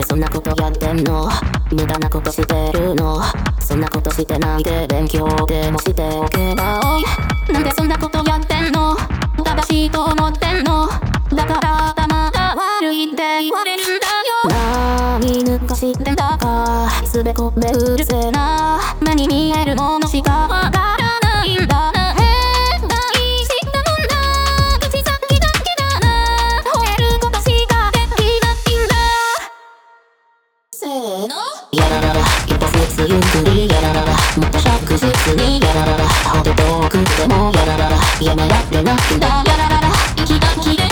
でそんなことやってんの？無駄なことしてるの？そんなことしてないで勉強でもしておけば。おい、なんでそんなことやってんの？正しいと思ってんの？だから頭が悪いって言われるんだよ。何抜かしてんだか、すべこべうるせえな。目に見えるものしかわからないんだな。大したもんだ、口先だけだな。吠えることしかできないんだ。せーの、やららら、一歩ずつゆっくりやららら、もっと着実にやららら、果て遠くてもやららら、やめられないんだやららら、息が切れ